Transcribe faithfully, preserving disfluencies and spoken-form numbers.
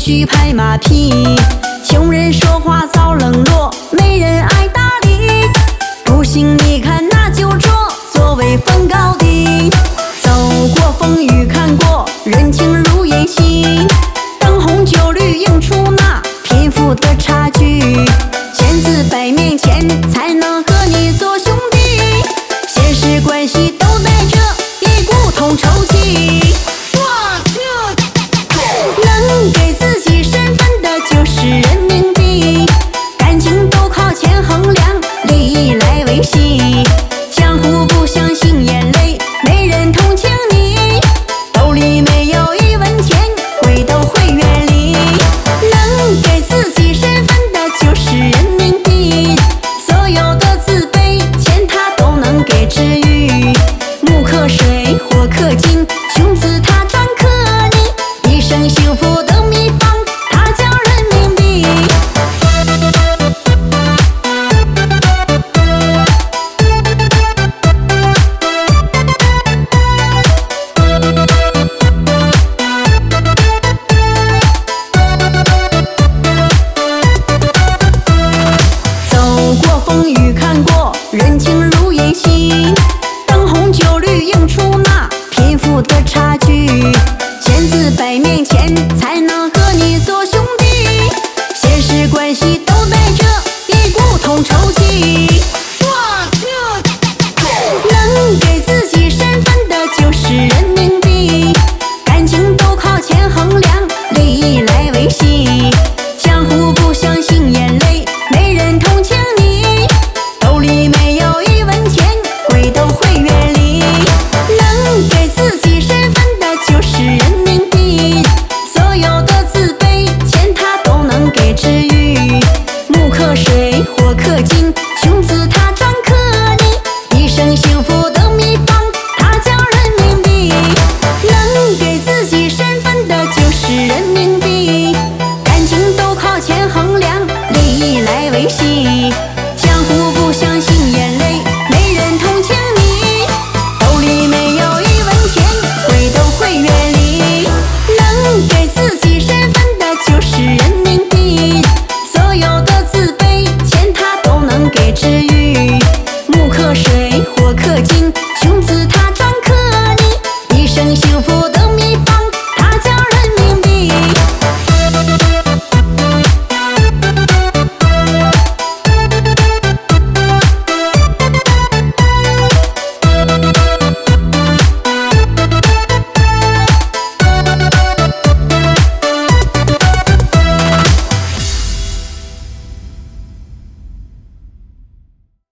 须拍马屁。穷人说话遭冷落，没人爱搭理。不信你看那酒桌，座位分高低。走过风雨，看过人情如烟稀。灯红酒绿映出那贫富的差距。千字百面前才能和你做兄弟，现实关系都带着一股同仇气。能给自己身份的就是人民币，感情都靠钱衡量，利益来维系。江湖不相信眼泪，没人同情你，兜里没有一文钱，鬼都会远离。能给自己身份的就是人民币，所有的自卑钱他都能给治愈。木克水，火克金，穷字他专克你，一生幸福的秘方它叫人民币。走过风雨